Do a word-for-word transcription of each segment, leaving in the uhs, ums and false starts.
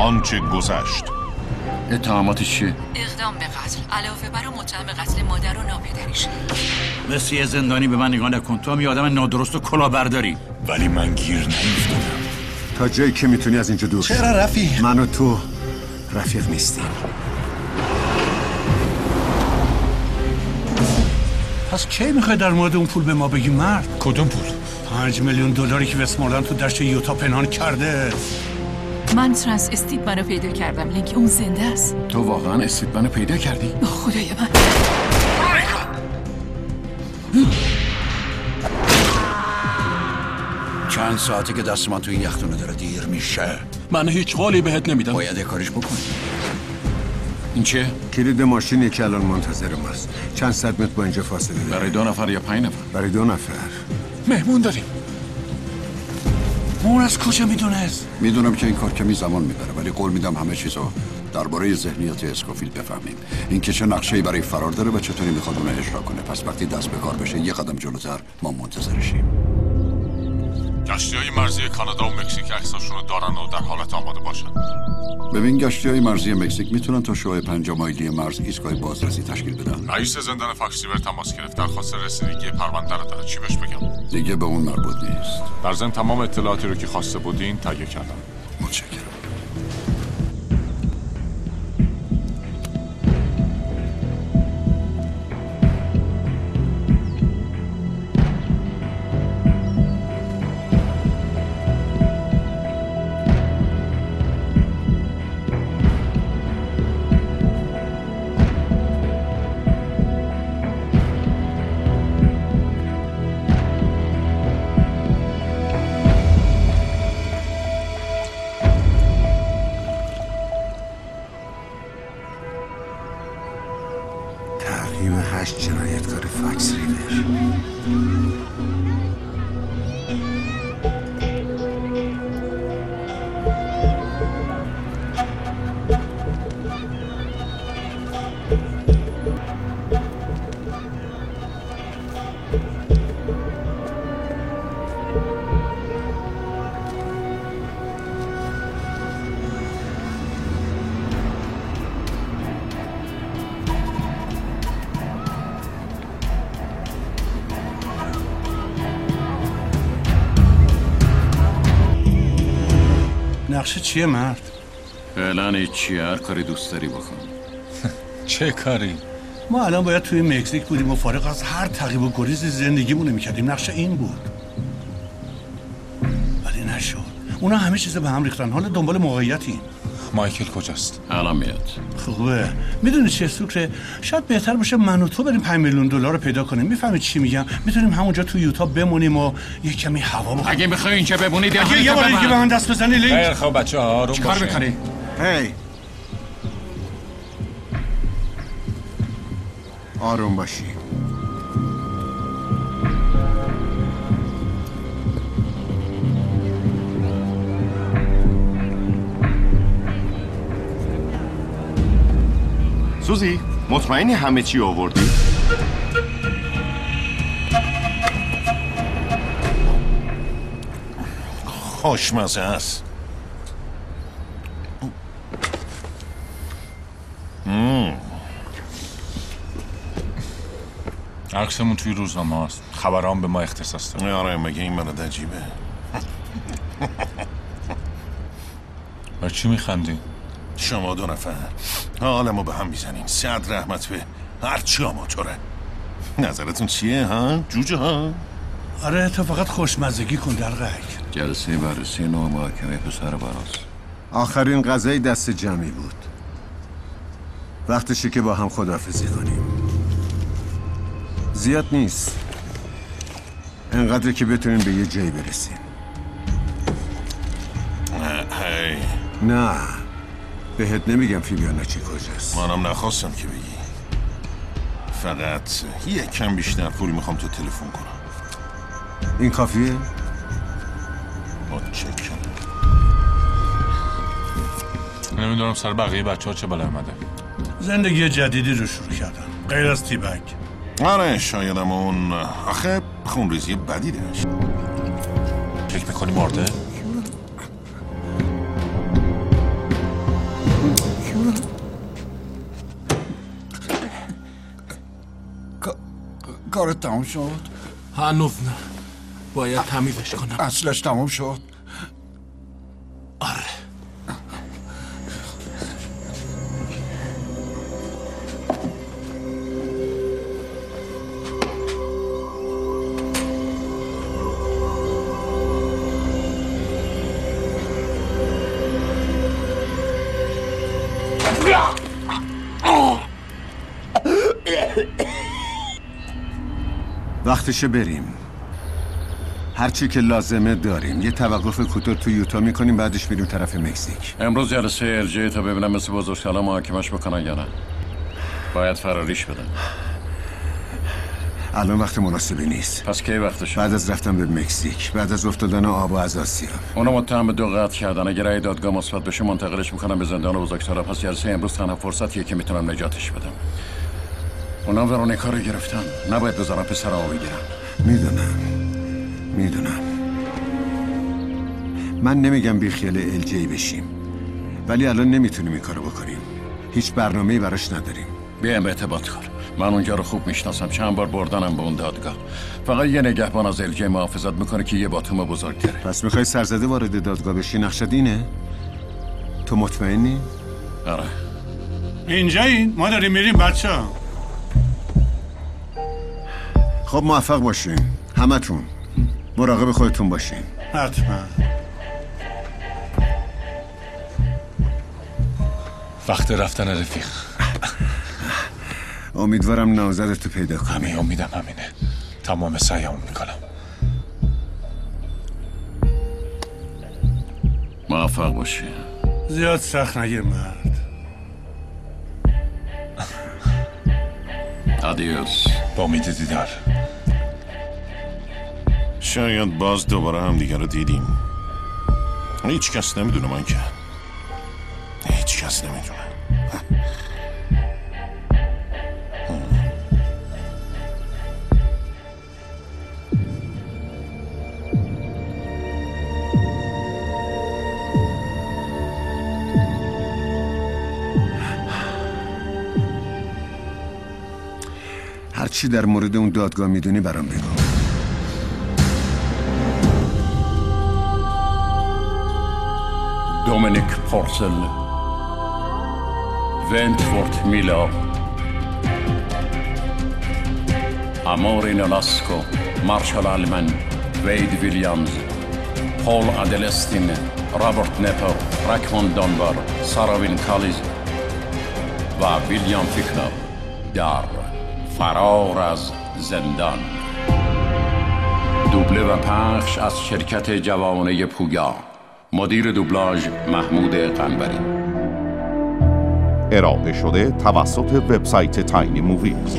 آنچه گذشت. اتهاماتش چیه؟ اقدام به قتل علاوه بر متهم به قتل مادر و ناپدریشه. مثل یه زندانی به من نگاه نکن، تو هم یه آدم نادرست و کلاهبرداری. ولی من گیر نیفتادم. تا جایی که میتونی از اینجا دور شی. چرا رفیق؟ من و تو رفیق نیستیم. پس کی میخوای در مورد اون پول به ما بگی مرد؟ کدوم پول؟ پنج میلیون دلاری که وستمورلند تو دشت یوتا پنهان کرده. من ترانس استیتمن رو پیدا کردم. لینک اون زنده است. تو واقعا استیتمن رو پیدا کردی؟ به خدای من. چند ساعته که دست من توی یختونه داره دیر میشه. من هیچ قولی بهت نمیدم. باید یه کاریش بکنی. این چه؟ کلید ماشینی که الان منتظر ماست. چند صد متر با اینجا فاصله داره. برای دو نفر یا پنج نفر؟ برای دو نفر. مهمون داریم. اون از کجا میدونست؟ میدونم که این کار کمی زمان میبره، ولی قول میدم همه چیزو درباره ذهنیت اسکوفیلد بفهمیم. این که چه نقشه‌ای برای فرار داره و چطوری میخواد اون اجرا کنه. پس وقتی دست به کار بشه یه قدم جلوتر ما منتظرشیم. گشتی‌های مرزی کانادا و مکزیک عکساشون رو دارن و در حالت آماده باشن. ببین گشتی‌های مرزی مکزیک میتونن تا شعاع پنج مایلی مرز ایستگاه بازرسی تشکیل بدن. رئیس زندان فاکسیور تماس گرفت، درخواست رسیدگی پرونده رو داره. چی بهش بگم؟ دیگه به اون مربوط نیست. در ضمن تمام اطلاعاتی رو که خواسته بودین تهیه کردم. متشکرم. تقریبا هشت جنایتکار فاکس ریور. نقشه چیه مرد؟ فعلا هیچی، هر کاری دوست داری بکن. چه کاری؟ ما الان باید توی مکزیک بودیم و فارغ از هر تعقیب و گریز زندگیمون میکردیم. نقشه این بود ولی نشد. اونا همه چیز به هم ریختن. حالا دنبال موقعیتیم. مایکل کجاست؟ الان میاد. خوبه. میدونی چیه سوکره؟ شاید بهتر باشه من و تو بریم پنج میلیون دلار رو پیدا کنیم. میفهمی چی میگم؟ میتونیم همونجا تو یوتا بمونیم و یه کمی هوا بخوریم. اگه میخوای اینجا بمونید اگه یه بار دیگه به من دست بزنی لینک. خیر خب بچه‌ها آروم باشین. چیکار میکنی؟ هی آروم باشی. سوزی مطمئنی همه چی آوردی؟ خوشمزه است. عکسمون توی روزنامه است. خبرام به ما اختصاص داره. آره مگه این مرد عجیبه؟ بر چی میخندی؟ شما دو نفر حالمو به هم میزنین. صد رحمت به هرچی آماتوره. نظرتون چیه ها؟ جوجه ها؟ آره تو فقط خوشمزگی کن دلقک. جلسه بررسی نوع محاکمه پسر براز. آخرین غذای دست جمعی بود. وقتشه که با هم خداحافظی کنیم. زیاد نیست، انقدر که بتونیم به یه جایی برسیم. هی نه بهت نمیگم فیبیانا چی کجاست. منم نخواستم که بگی. فقط یک کم بیشتر پول میخوام تو تلفن کنم. این کافیه؟ متشکرم. نمیدونم سر بقیه بچه ها چه بلا اومده. زندگی جدیدی رو شروع کردن غیر از تیبک. آره شایدم اون آخه خونریزی بدی داشت. فکر میکنی مرده؟ کارت تمام شد؟ هنوز نه، باید تمیزش کنم. اصلش تمام شد؟ آره. وقتشه بریم. هرچی که لازمه داریم. یه توقف کوتاه تو یوتا میکنیم، بعدش میریم طرف مکزیک. امروز جلسه الجی تا ببینم مثل بزرگسالا محاکمش بکنن یا نه. باید فراریش بدن. الان وقت مناسبی نیست. پس کی وقتشه؟ بعد از رفتن به مکزیک، بعد از افتادن آب و از آسیا. اونا متهم به دو قتل کردن. اگر رأی دادگاه مثبت بشه منتقلش میکنم به زندان بزرگسالا. پس جلسه امروز تنها فرصتیه که میتونم نجاتش بدم. اونا ورونیکا رو گرفتن، نباید بذارن پسرمو بگیرن. میدونم میدونم من نمیگم بیخیال الجی بشیم، ولی الان نمیتونیم این کارو بکنیم. هیچ برنامه‌ای براش نداریم. بیایم اعتماد کن. من اونجا رو خوب میشناسم، چند بار بردنم به اون دادگاه. فقط یه نگهبان از الجی محافظت میکنه که یه باتوم بزرگ داره. پس میخوای سرزده وارد دادگاه بشی؟ نقشت اینه؟ تو مطمئنی؟ آره. اینجایین؟ ما داریم میریم بچه ها. خب موفق باشین همتون. مراقب خودتون باشین. حتما. وقت رفتن رفیق. امیدوارم نامزدتو پیدا کنی. همین امیدم همینه. تمام سعیمو میکنم. موفق باشی. زیاد سخت نگیر مرد. آدیوس. با امید دیدار. شاید باز دوباره هم دیگر رو دیدیم. هیچ کس نمیدونه من که هیچ کس نمیدونه. هرچی در مورد اون دادگاه میدونی برام بگو. دومینیک پورسل، ونتفورد میلا، اموری نولاسکو، مارشال آلمن، وید ویلیامز، پول ادلستین، رابرت نپر، راکمون دانبار، ساراوین کالیز و ویلیام فیکنر در فرار از زندان. دوبله و پخش از شرکت جوانه پویا. مدیر دوبلاژ محمود قنبری. ارائه شده توسط وبسایت تاینی موویز.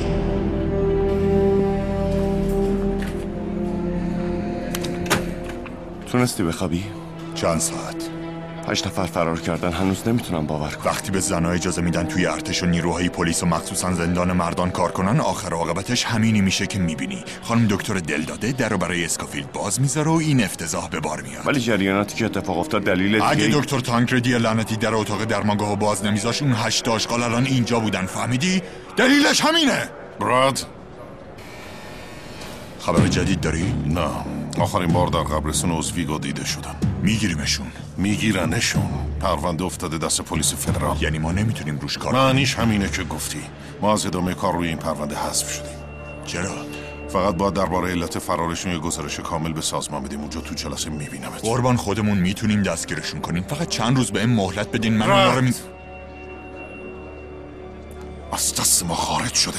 تونستی بخوابی؟ چند ساعت؟ هشت نفر فرار کردن، هنوز نمیتونم باور کنم. وقتی به زنها اجازه میدن توی ارتش و نیروهای پلیس و مخصوصا زندان مردان کار کنن، آخر عاقبتش همینی میشه که میبینی. خانم دکتر دلداده در رو برای اسکافیلد باز میذاره و این افتضاح به بار میاد. ولی جریاناتی که اتفاق افتاد دلیل اگه دیگه... دکتر تانکردی لعنتی در اتاق درمانگاهو باز نمیذاش، اون هشت آشغال الان اینجا بودن. فهمیدی؟ دلیلش همینه. براد، خبر جدید داری؟ نه. آخرین بار در قبرستون اوزویگو دیده شدن. میگیریمشون. میگیرنشون. پرونده افتاده دست پلیس فدرال. یعنی ما نمیتونیم روش کار معنیش همینه که گفتی. ما از ادامه کار روی این پرونده حذف شدیم. چرا؟ فقط باید درباره علت فرارشون یه گزارش کامل به سازمان بدیم. اونجا تو جلسه میبینمت. قربان خودمون میتونیم دستگیرشون کنیم. فقط چند روز به این مهلت بدین. من اونا رو می... از دست ما خارج شده.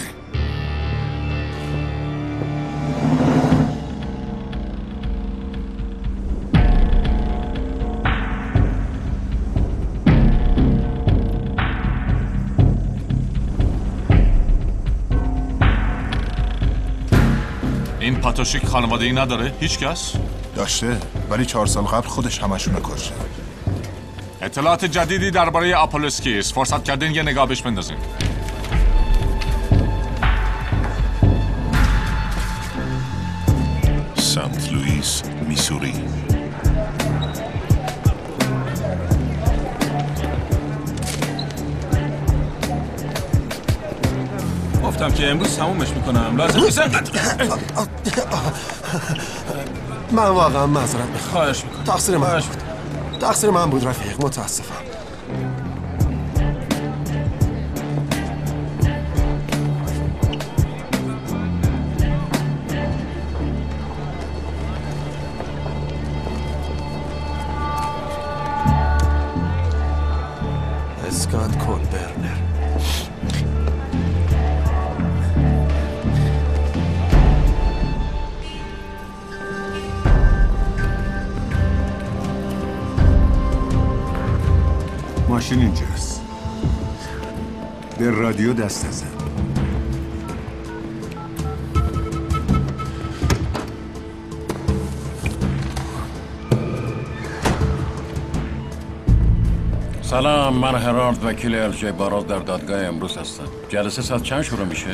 این پاتوشیک خانواده ای نداره؟ هیچ کس؟ داشته، ولی چهار سال قبل خودش همشونو کشته. اطلاعات جدیدی درباره آپولسکی است. فرصت کردین یه نگاه بهش بندازین. سنت لوئیس، میسوری. گفتم گفتم که امروز تمومش میکنم. لازم نیست. من واقعا معذرت میخوام. خواهش میکنم. تقصیر من بود. تقصیر من بود رفیق. متاسفم. اسکات کولبرنر. ماشین اینجاست. به رادیو دست نزن. سلام، من هرارد وکیل الجی باراز در دادگاه امروز هستم. جلسه ساعت چند شروع میشه؟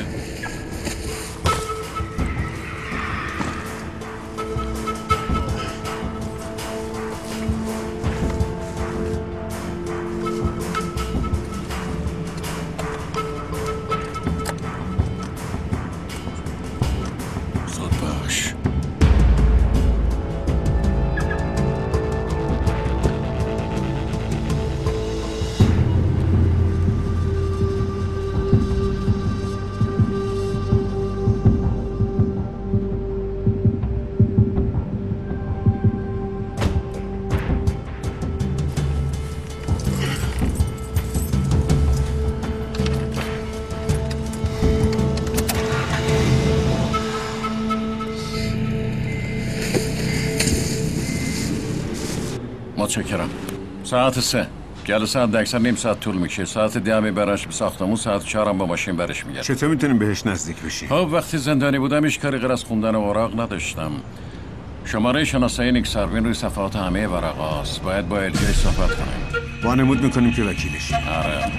متشکرم. ساعت سه. جلسه حد اکثر نیم ساعت طول میشه. ساعت ده میبرنش به ساختمون، ساعت چهارم با ماشین برش میگرد. چطور میتونیم بهش نزدیک بشیم؟ خب وقتی زندانی بودم هیچ کاری غیر از خوندن اوراق نداشتم. شماره شناسایی نیک ساروین روی صفحات همه ورقاست. باید با الجی صحبت کنیم. وانمود میکنیم که وکیلشی. آره.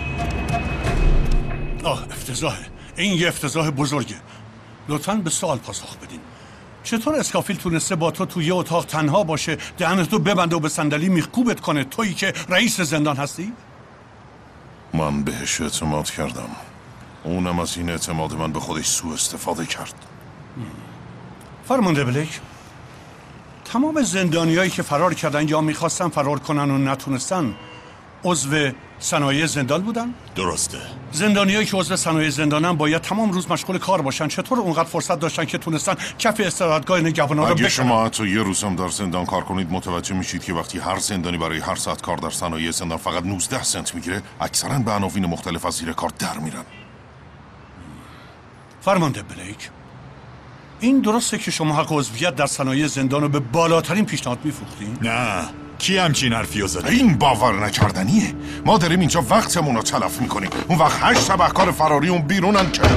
آه افتضاحه. این یه افتضاح بزرگه. لطفاً به سوال پاسخ بدین. چطور اسکافیل تونسته با تو توی اتاق تنها باشه، دهنتو ببنده و به صندلی میخکوبت کنه، تویی که رئیس زندان هستی؟ من بهش اعتماد کردم. اونم از این اعتماد من به خودش سوء استفاده کرد. فرمانده بلیک، تمام زندانیایی که فرار کردن یا میخواستن فرار کنن و نتونستن عضو صنایع زندان بودن؟ درسته. زندانیایی که عضو صنایع زندانن باید تمام روز مشغول کار باشن. چطور اونقدر فرصت داشتن که تونستن کف استراحتگاه نگهبانا رو اگه بکنن؟ شما حتی یه روزم در زندان کار کنید متوجه میشید که وقتی هر زندانی برای هر ساعت کار در صنایع زندان فقط نوزده سنت میگیره، اکثرا به عناوین مختلف از زیر کار در میرن. فرمانده بلیک، این درسته که شما حق عضویت در صنایع زندان رو به بالاترین پیشنهاد میفروختین؟ نه، کی همچین حرفی رو زده؟ این باور نکردنیه. ما داریم اینجا وقتمون رو تلف میکنیم. اون وقت هشت تبهکار فراری اون بیرونن که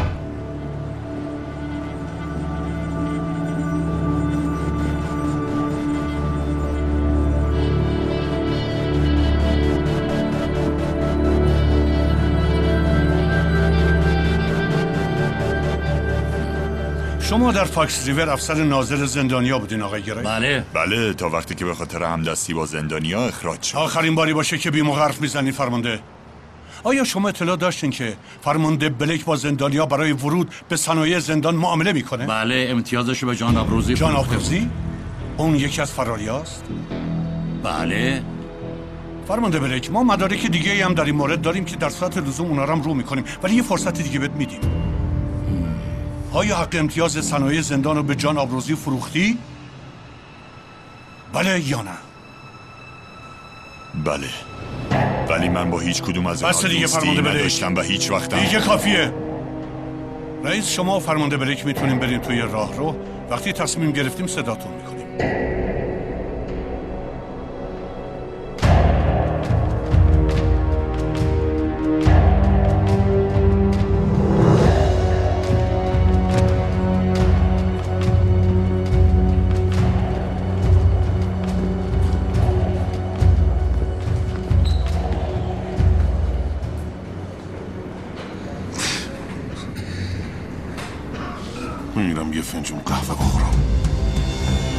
شما در فاکس ریور افسر ناظر زندانیا بودین آقای گرای؟ بله. بله، تا وقتی که به خاطر همدستی با زندانیا اخراج شد. آخرین باری باشه که بی‌موقع حرف میزنی فرمانده. آیا شما اطلاع داشتین که فرمانده بلیک با زندانیا برای ورود به صنایع زندان معامله میکنه؟ بله، امتیازشو به جان آبروزی. جان آبروزی؟ اون یکی از فراریاست؟ بله. فرمانده بلیک، ما مدارک دیگه هم در این مورد داریم که در صورت لزوم اونا رو هم رو میکنیم، ولی یه فرصت دیگه بهت میدیم. آیا حق امتیاز صنایع زندان رو به جان آبروزی فروختی؟ بله یا نه؟ بله، ولی من با هیچ کدوم از بس دیگه فرمانده بلیک نداشتم و هیچ وقتم دیگه کافیه. رئیس، شما و فرمانده بلیک میتونیم بریم توی راه رو. وقتی تصمیم گرفتیم صداتون میکنیم. میرم یه فنجون قهوه بخورم.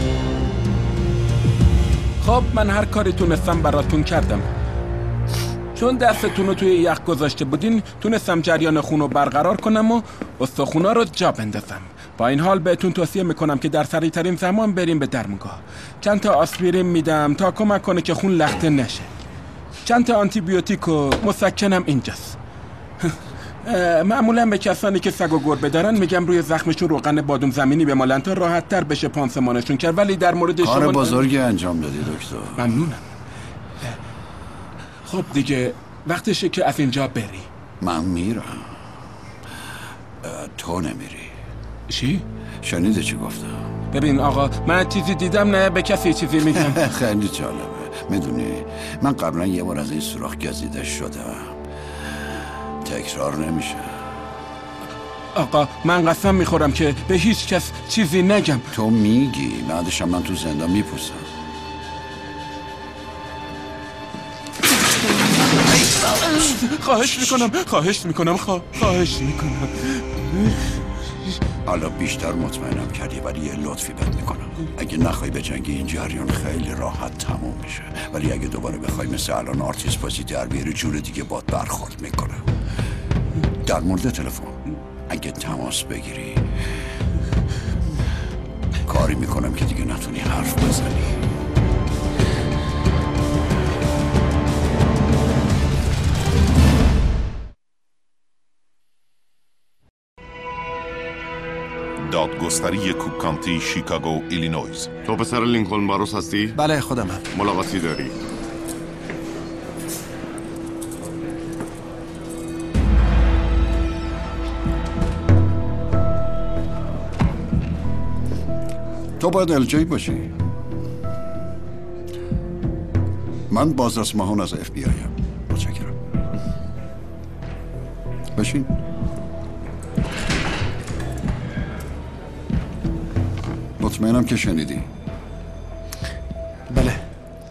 خب من هر کاری تونستم براتون کردم. چون دستتون رو توی یخ گذاشته بودین تونستم جریان خون رو برقرار کنم و استخونا رو جا بندازم. با این حال بهتون توصیه میکنم که در سریع ترین زمان بریم به درمونگاه. چند تا آسپرین میدم تا کمک کنه که خون لخته نشه. چند تا آنتی بیوتیک و مسکنم اینجاست. معمولا به کسانی که سگ و گربه دارن میگم روی زخمشون روغن بادوم زمینی بمالن تا راحت تر بشه پانسمانشون کرد، ولی در مورد کار شما بزرگی انجام دادی دکتر. ممنونم. خب دیگه وقتشه که از اینجا بری. من میرم، تو نمیری. چی؟ شنیده چی گفتم؟ ببین آقا، من چیزی دیدم نه به کسی چیزی میگم. خیلی جالبه. میدونی من قبلا یه بار از این سوراخ گزیده شدم، تکرار نمیشه. آقا من قسم میخورم که به هیچ کس چیزی نگم. تو میگی، بعدشم من تو زندان میپوسم. خواهش میکنم خواهش میکنم خواهش میکنم. حالا بیشتر مطمئنم کردی، ولی یه لطفی بهت میکنم. اگه نخوای به جنگی این جریان خیلی راحت تموم میشه، ولی اگه دوباره بخوای مثل الان آرتیس بازی در بیاری جور دیگه باد برخورد میکنم. در مورد تلفن اگه تماس بگیری کاری میکنم که دیگه نتونی حرف بزنی. دادگستری کوک کانتی، شیکاگو، ایلینویز. تو پسر لینکلن باروس هستی؟ بله خودمم. ملاقاتی داری؟ تو باید الجی باشی. من بازرس ماهان از اف بی آی ام. متشکرم. بشین. مطمئنم که شنیدی. بله.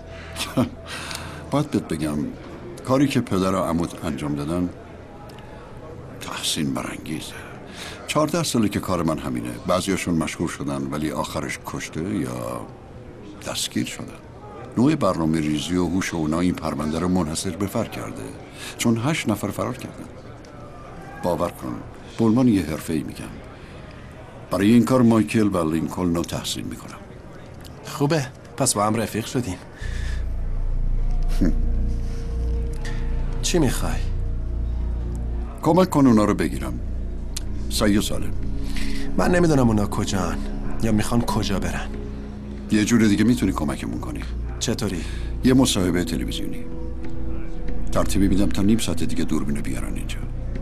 باید بهت بگم کاری که پدر و عمود انجام دادن تحسین برانگیزه. چهارده ساله که کار من همینه. بعضیاشون مشهور شدن ولی آخرش کشته یا دستگیر شدن. نوع برنامه ریزی و هوش اونا این پرونده رو منحصر به فرد کرده، چون هشت نفر فرار کردن. باور کن به عنوان یه حرفه‌ای میگم، برای این کار مایکل و لینکلن رو تحسین میکنم. خوبه، پس با هم رفیق شدیم. چی میخوای؟ کمک کن اونا رو بگیرم. سعی و سالم. من نمیدونم اونا کجان یا میخوان کجا برن. یه جور دیگه میتونی کمکمون کنی. چطوری؟ یه مصاحبه تلویزیونی ترتیبی میدم تا نیم ساعت دیگه دوربینو بیارن اینجا.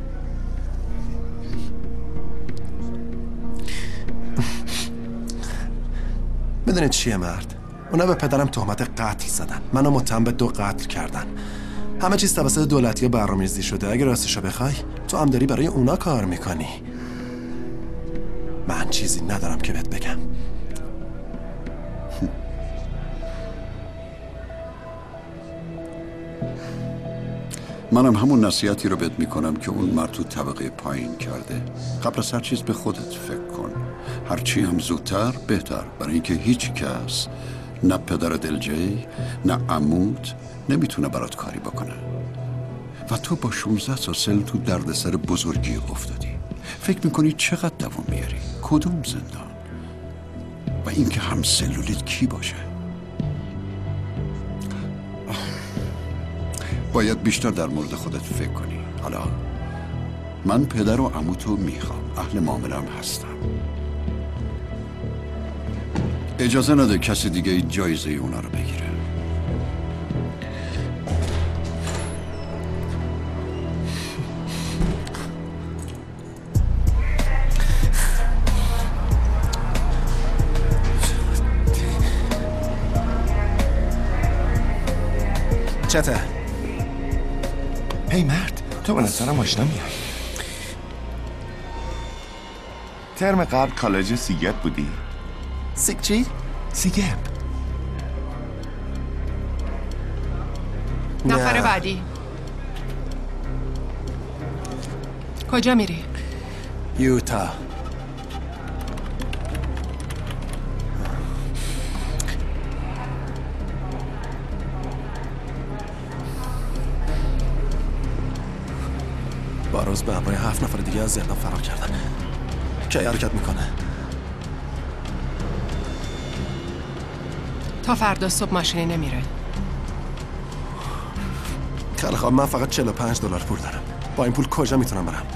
میدونید چیه مرد؟ اونا به پدرم تهمت قتل زدن، منو متهم به دو قتل کردن. همه چیز توسط دولتی برنامه‌ریزی شده. اگه راستشو بخوای تو هم داری برای اونا کار میکنی. من چیزی ندارم که بهت بگم. منم همون نصیحتی رو بهت میکنم که اون مرد تو طبقه پایین کرده. قبل از هر چیز به خودت فکر کن. هرچی هم زودتر بهتر، برای اینکه هیچ کس، نه پدر دلجی نه عمود، نمیتونه برات کاری بکنه. و تو با شانزده تا سال تو دردسر بزرگی افتادی. فکر میکنی چقدر دوام میاری؟ کدوم زندان؟ و اینکه هم سلولیت کی باشه؟ باید بیشتر در مورد خودت فکر کنی. حالا من پدر و عموتو میخوام، اهل معامله‌ام هستم. اجازه نده کسی دیگه جایزه اونا رو بگیره. چته؟ هی مرد، تو به نظرم آشنا میای. ترم قبل کالج سیگپ بودی؟ سیگ چی؟ سیگپ. نفر بعدی. کجا میری؟ یوتا. باروز به همراه هفت نفر دیگه از زندان فرار کردن. کی حرکت میکنه؟ تا فردا صبح ماشینی نمیره. خیلی خواب، من فقط چهل و پنج دلار پول دارم. با این پول کجا میتونم برم؟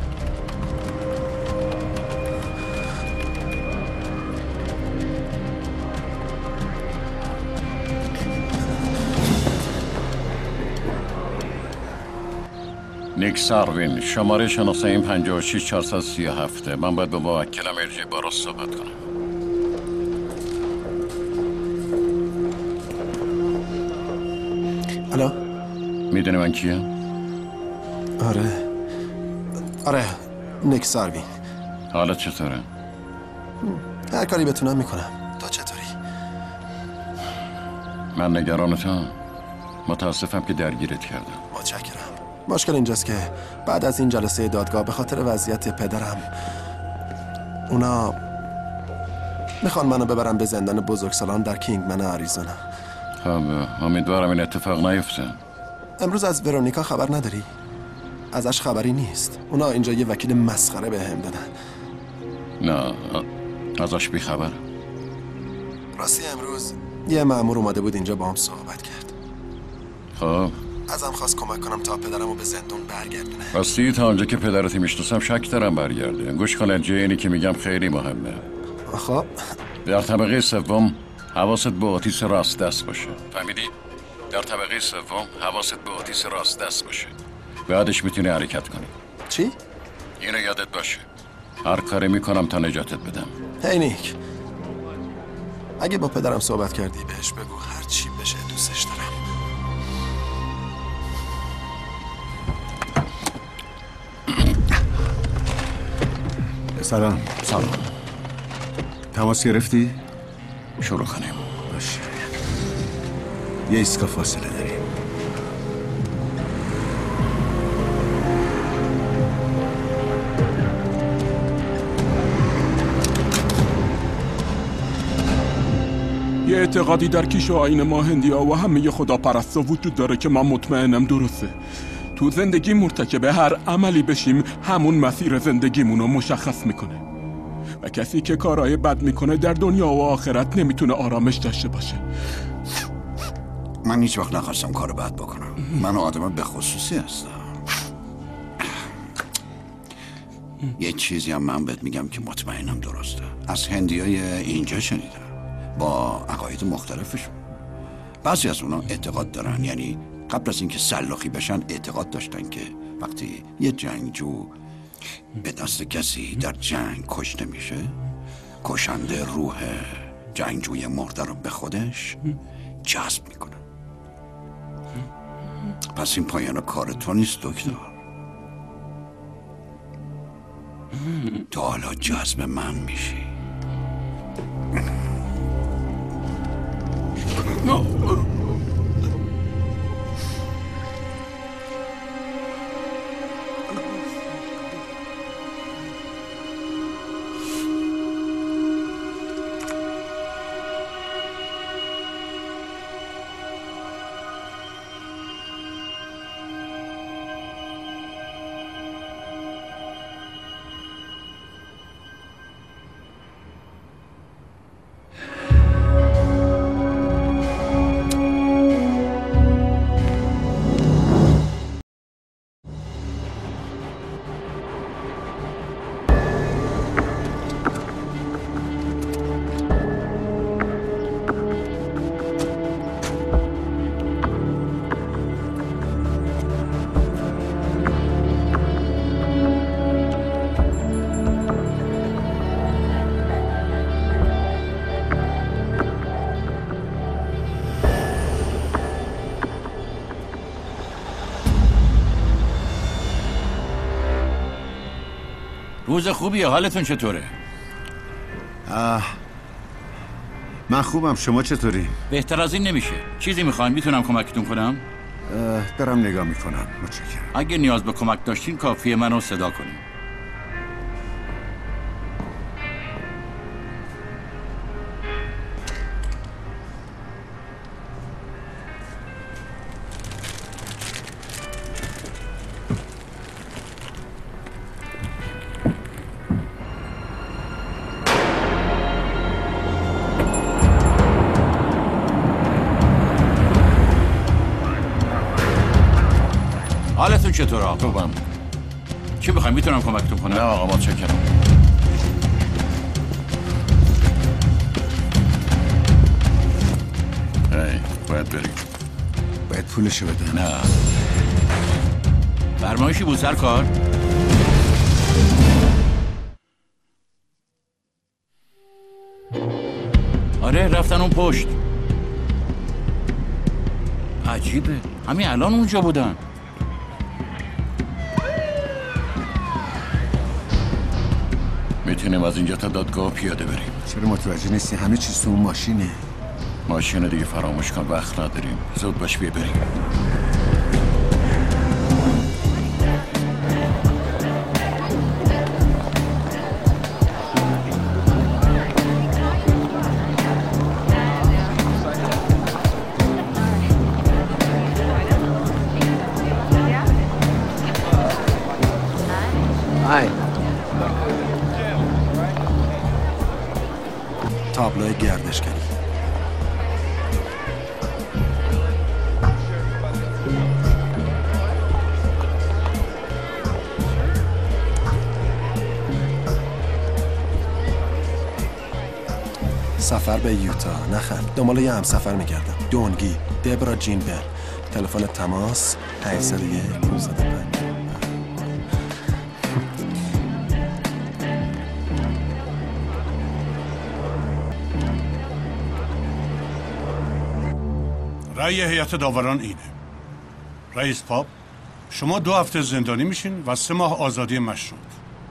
نیک ساروین، شماره شناسایی پنجاه و شش چهارصد و سی و هفت. من باید با موکلم ارجی باروز صحبت کنم. الو؟ میدونی من کیه؟ آره آره نیک ساروین. حالت چطوره؟ هر کاری بتونم میکنم. تو چطوری؟ من نگرانتم. متاسفم که درگیرت کردم. متشکرم. مشکل اینجاست که بعد از این جلسه دادگاه به خاطر وضعیت پدرم اونا میخوان منو ببرن به زندان بزرگسالان در کینگمن آریزونا. خب امیدوارم این اتفاق نیفته. امروز از ورونیکا خبر نداری؟ ازش خبری نیست. اونا اینجا یه وکیل مسخره به هم دادن. نه ازش بی خبر. راستی امروز یه مأمور اومده بود اینجا با هم صحبت کرد. خب ازم خواست کمک کنم تا پدرمو به زندون برگردونه. راستی تا اونجا که پدرت میشناسم شک دارم برگرده. گوش کن الجی، اینی که میگم خیلی مهمه. خب در طبقه سوم حواست به آتیس راست دست باشه. فهمیدی؟ در طبقه سوم حواست به آتیس راست دست باشه. بعدش میتونی حرکت کنی. چی؟ اینو یادت باشه. هر کاری میکنم تا نجاتت بدم. هی نیک، اگه با پدرم صحبت کردی بهش بگو هر چی بشه دوستش دارم. سلام. سلام. تماس گرفتی؟ شروع کنیم. باشه. یه ایستگاه فاصله داریم. یه اعتقادی در کیش و آیین ما هندی‌ها و همه خداپرستا وجود داره که من مطمئنم درسته. تو زندگی مرتکب هر عملی بشیم همون مسیر زندگیمونو مشخص میکنه و کسی که کارهای بد میکنه در دنیا و آخرت نمیتونه آرامش داشته باشه. من هیچ وقت نخواستم کار بد بکنم. من آدم به خصوصی هستم. یه چیزی هم من بهت میگم که مطمئنم درسته. از هندیای اینجا شنیدم، با عقاید مختلفشون. بعضی از اونا اعتقاد دارن، یعنی قبل از اینکه سلاخی بشن اعتقاد داشتن که وقتی یه جنگجو به دست کسی در جنگ کشته میشه، کشنده روح جنگجوی مرده رو به خودش جذب میکنه. پس این پایان کار تو نیست دکتر. تو حالا جذب من میشی. روز خوبیه. حالتون چطوره؟ آه. من خوبم. شما چطوری؟ بهتر از این نمیشه. چیزی میخواین میتونم کمکتون کنم؟ دارم نگاه میکنم. متشکرم. اگه نیاز به کمک داشتین کافیه منو صدا کنین. حالتون چطور آقا؟ خوبم. چی بخوایم میتونم کمکتون کنم؟ نه آقا متشکرم. هی باید بریم. باید پولشو بده. نه فرمایشی بود سرکار؟ آره رفتن اون پشت. عجیبه همین الان اونجا بودن. میتونیم از اینجا تا دادگاه پیاده بریم. چرا متوجه نیستی همه چیز تو اون ماشینه؟ ماشین دیگه فراموش کن، وقت نداریم. زود باش بیا بریم. تابلوی گردشگری. سفر به یوتا. نخند، دنبال یه همسفر میگردم. دونگی دبرا جین بل. تلفن تماس هشتصد و یک نهصد و پنج. رأی هیئت داوران اینه. رئیس پاپ، شما دو هفته زندانی میشین و سه ماه آزادی مشروط.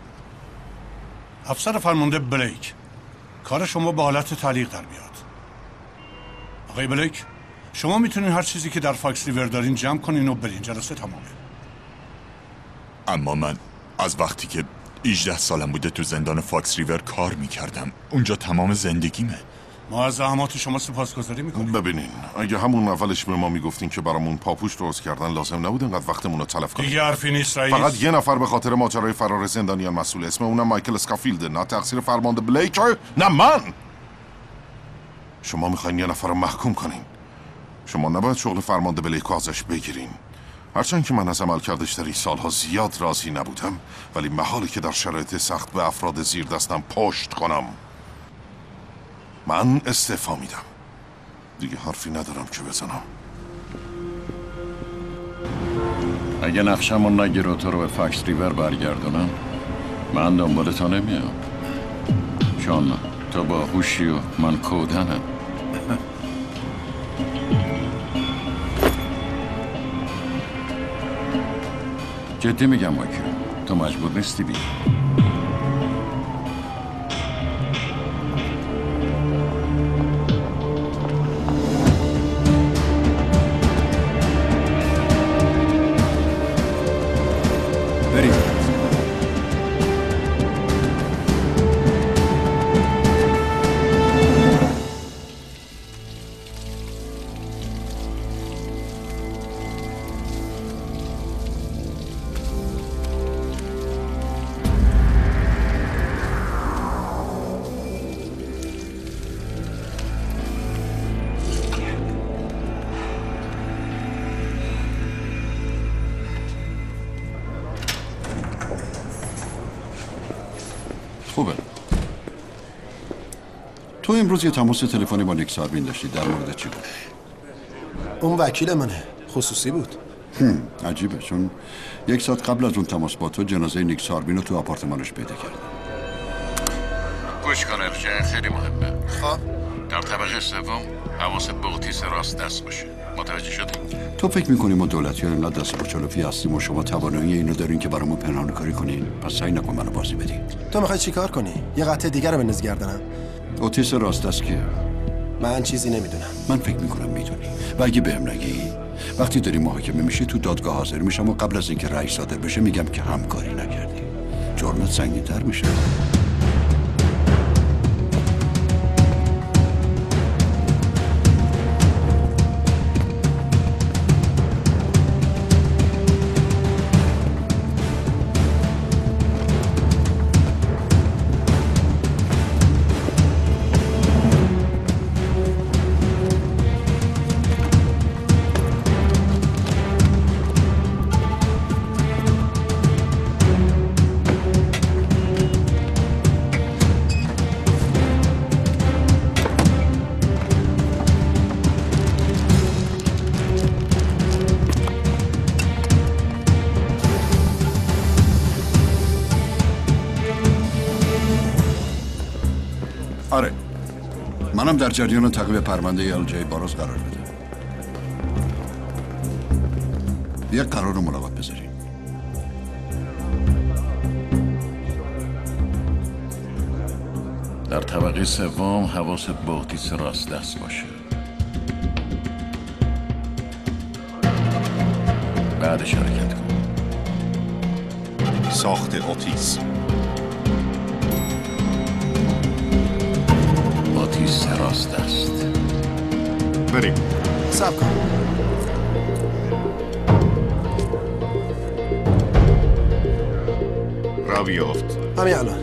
افسر فرمانده بلیک، کار شما به حالت تعلیق در بیاد. آقای بلیک، شما میتونین هر چیزی که در فاکس ریور دارین جمع کنین و برین. جلسه تمامه. اما من از وقتی که هجده سالم بوده تو زندان فاکس ریور کار میکردم. اونجا تمام زندگیمه. ما از زحمات شما سپاسگزاری میکنیم. ببینین، اگه همون اولش به ما میگفتین که برامون پاپوش درست کردن لازم نبود انقدر وقتمون رو تلف کنیم. دیگه حرفی نیست رئیس. فقط یه نفر به خاطر ماجرای فرار زندانیان مسئول، اسم اونم مایکل اسکافیلد. نه تقصیر فرمانده بلیک، نه من. شما میخواین یه نفر رو محکوم کنین. شما نباید شغل فرمانده بلیک رو ازش بگیرین. هرچند که من از عملکردش در این سالها زیاد راضی نبودم، ولی محاله که در شرایط سخت به افراد زیر دستم پشت کنم. من استعفا میدم. دیگه حرفی ندارم که بزنم. اگه نقشمون نگیر و تو رو به فاکس ریور برگردونم، من دنبال تا نمیام. چون تو با هوشی و من کودنم. جدی میگم مایکل، تو مجبور نیستی بی. بریم. خوبه. تو امروز یه تماس تلفنی با نیک ساربین داشتی. در مورد چی بود؟ اون وکیل منه. خصوصی بود. هم. عجیبه، چون یک ساعت قبل از اون تماس با تو جنازه نیک ساربین رو تو آپارتمانش پیدا کردم. گوش کن ارجاع، خیلی مهمه. خب در طبقه سوم حواست به اتیس راست دست باشه. متوجه شدی؟ تو فکر میکنی ما دولتی ها اینقدر دست پاچالوفی هستیم و شما توانایی اینو دارین که برامون پنهان کاری کنین؟ پس سعی نکن منو بازی بدی. تو میخوای چیکار کنی؟ یه قطعه دیگر رو بندازی گردنم؟ اتیس راست دست کیه؟ من چیزی نمیدونم. من فکر میکنم میدونی. و اگه بهم نگی، وقتی داری محاکمه میشی تو دادگاه حاضر میشم و قبل از اینکه رأی صادر بشه میگم که همکاری نکردی. جرمت سنگین‌تر میشه. آره منم در جریان تعقیب پرونده ال جی باروز قرار بده. یک قرار رو ملاقات بذاریم. در طبقه سوم حواست به اوتیس راست دست باشه. بعدش حرکت کن. ساخت اوتیس. اوتیس راست دست. بریم. صبر کن. را بیافت. همین الان.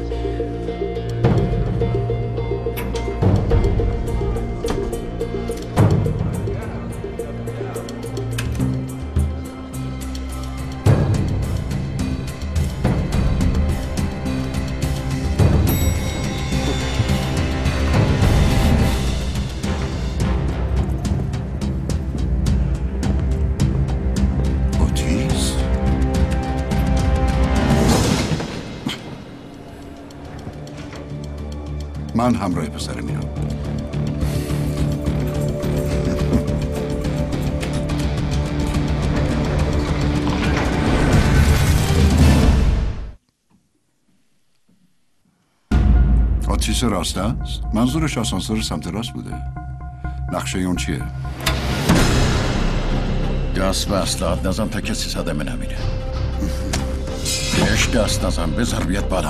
من همراه پسر میرم. آتیس راست است؟ منظورش آسانسور سمت راست بوده. نقشه اون چیه؟ دست به اسلحات نزن تا کسی صدمه نبینه. بهش دست نزن بذار بیاد بالا.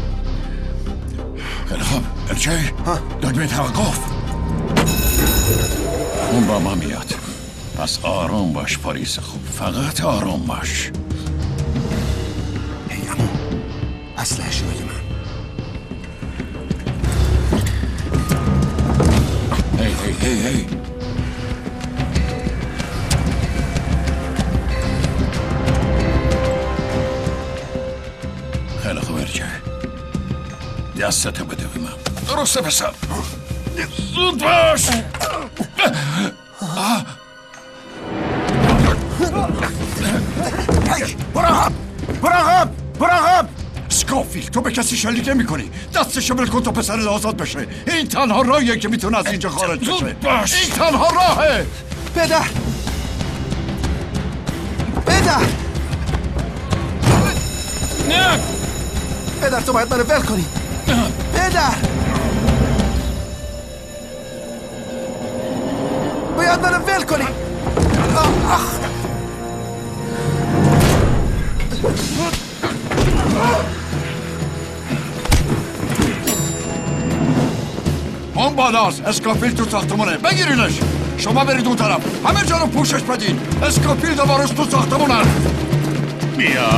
خیلی خوب الچه دکمه توقف. اون با ما میاد. پس آروم باش پاریس خوب. فقط آروم باش. هی امو اسلحه شو بده من. هی هی هی هی خیلی خوب ارجع. دستتو بده به من. درسته پسر. زود باش. براقب براقب براقب اسکوفیلد تو به کسی شلیک نمی کنی. دستشو بل کن تا پسر آزاد بشه. این تنها راهیه که میتونه از اینجا خارج بشه. زود باش. این تنها راهه. پدر پدر نه پدر تو باید منو ول کنی. پدر باید منو ول کنی. آه آه. اون بالاست. اسکوفیلد تو ساختمونه. بگیرینش. شما برید اون طرف. همه جا رو پوشش بدین. اسکوفیلد و باروس تو ساختمونن. بیا.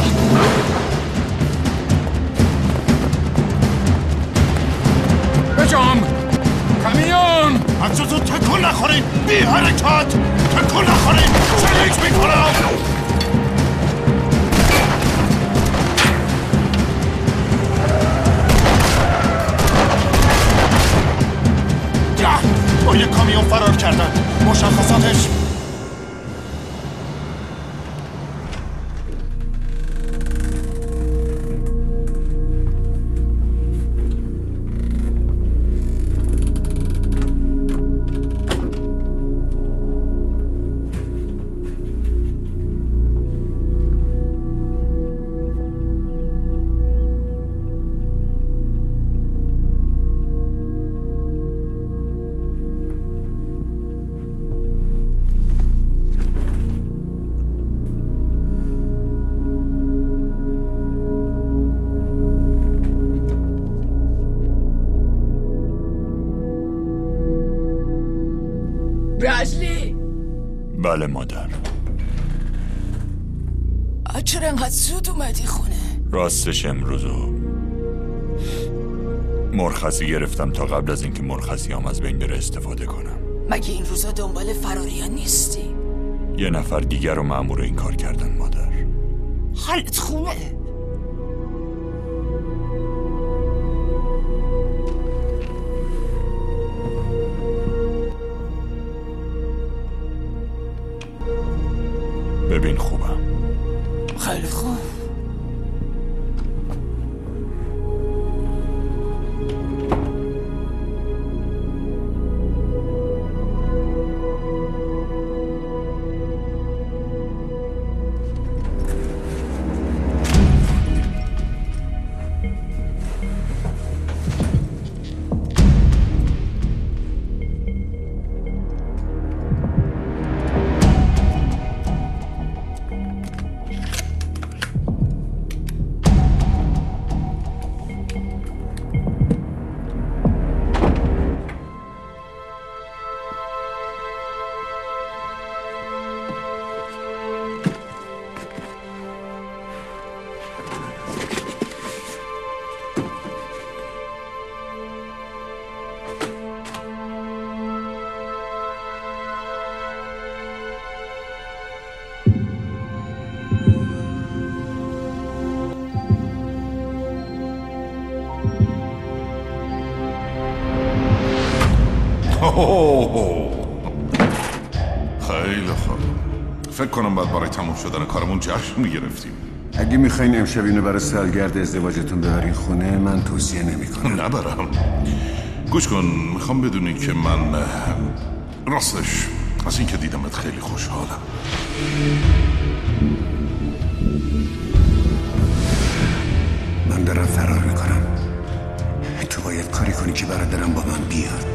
بجام کامیون عکساتو تکون نخورین. بی حرکت تکون نخورین. شلیک میکنم. با یک کامیون فرار کردن. مشخصاتش برادلی. بله مادر. چرا انقدر زود اومدی خونه؟ راستش امروزو مرخصی گرفتم تا قبل از اینکه مرخصی هم از بین بره استفاده کنم. مگه این روزا دنبال فراریان نیستی؟ یه نفر دیگر رو مأمور این کار کردن مادر. حالت خوبه؟ ببین خوبم. خیلی خوب. خیلی خوب. فکر کنم باید برای تموم شدن کارمون جشن میگرفتیم. اگه میخواین امشب اینو برای سالگرد ازدواجتون ببرین خونه، من توصیه نمیکنم. نبرم. گوش کن، میخوام بدونی که من راستش از این که دیدمت خیلی خوشحالم. من دارم فرار میکنم. تو باید کاری کنی که برادرم با من بیاد.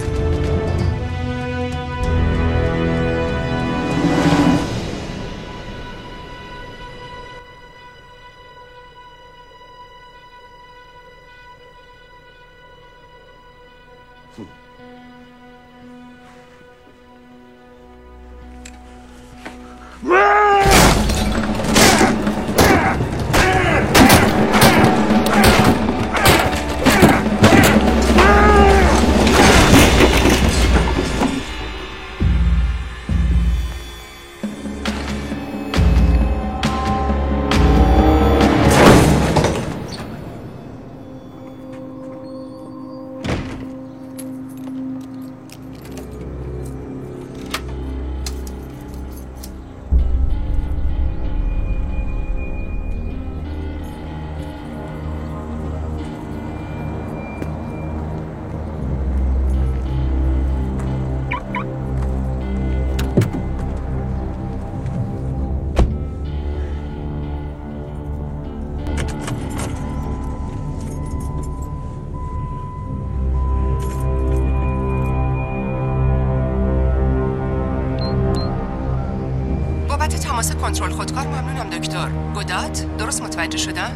کنترل خودکار ممنونم دکتر. گودات درست متوجه شدم؟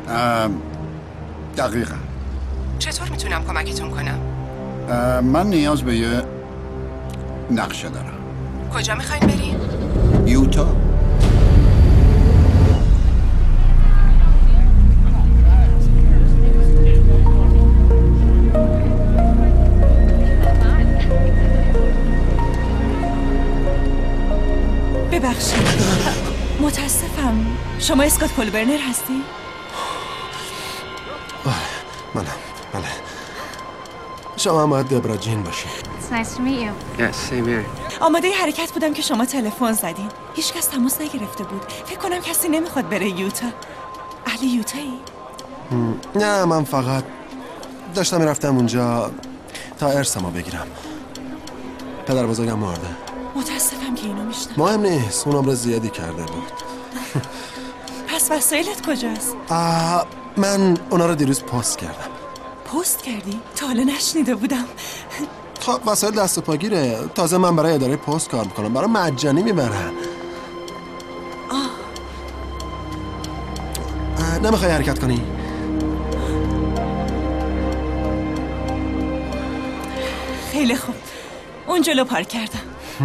دقیقا. چطور میتونم کمکتون کنم؟ من نیاز به یه نقشه دارم. کجا میخواین برین؟ یوتا. ببخشید، متاسفم. شما اسکات کولبرنر هستی؟ منم. بله. شما هم باید دبرا جین باشین. آماده حرکت بودم که شما تلفن زدین. هیچ کس تماس نگرفته بود. فکر کنم کسی نمیخواد بره یوتا. اهل یوتایی؟ نه، من فقط داشتم میرفتم اونجا تا ارثمو بگیرم. پدر بزرگم مرده. متاسفم که اینو میشنم. مهم نیست، اون عمر زیادی کرده بود. پس وسایلت کجاست؟ من اونا رو دیروز پست کردم. پست کردی؟ تا حالا نشنیده بودم. خب وسایل دست و پاگیره. تازه من برای اداره پست کار میکنم، برای مجانی میبرن. آه. نمیخوای حرکت کنی؟ خیلی خوب، اون جلو پارک کردم.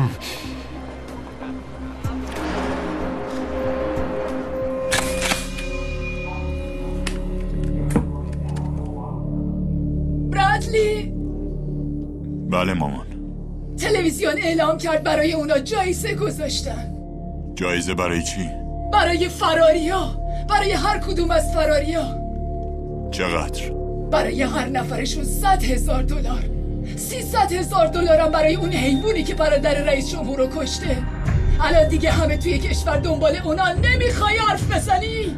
برادلی. بله مامان. تلویزیون اعلام کرد برای اونا جایزه گذاشتن. جایزه برای چی؟ برای فراریا، برای هر کدوم از فراریا. چقدر؟ برای هر نفرشون صد هزار دلار. سیصد هزار دلارم برای اون حیوانی که برادر رئیس جمهور رو کشته. الان دیگه همه توی کشور دنبال اونا. نمیخوای حرف بزنی؟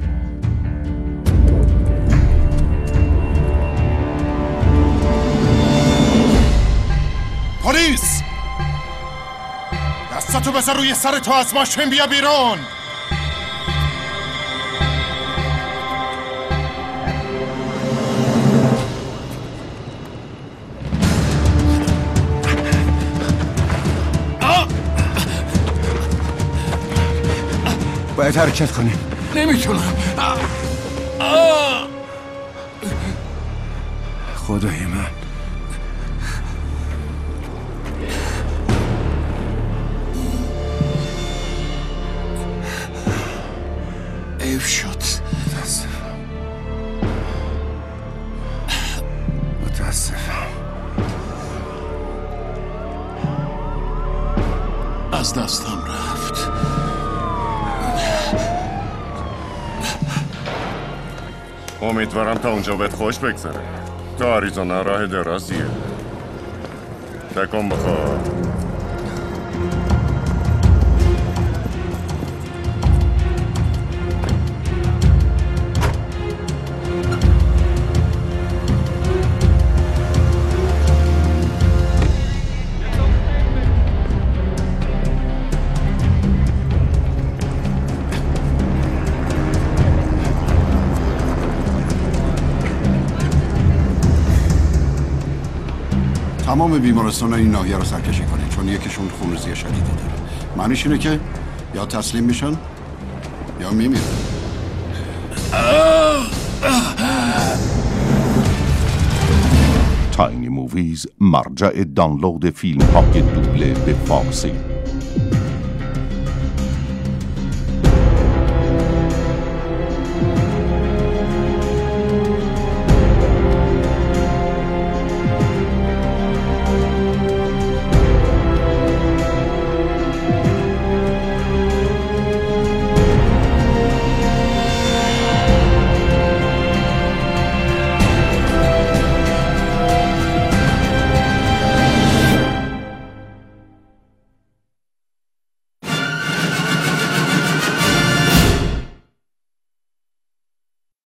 پلیس! دستاتو بذار روی سر تو، از ماشین بیا بیرون. باید حرکت کنیم. نمیتونم. خدای من. حیف شد. متاسفم. متاسفم. از دستم رفت. امیدوارم تا اونجا بهت خوش بگذره. تا آریزونا راه درازیه. تکان بخواه. تمام بیمارستان این ناحیه رو سرکشی کنید چون یکیشون خونریزی شدیدی داره. معنیش اینه که یا تسلیم میشن یا میمیرن. تاینی موویز مرجع دانلود فیلم های دوبله به فارسی.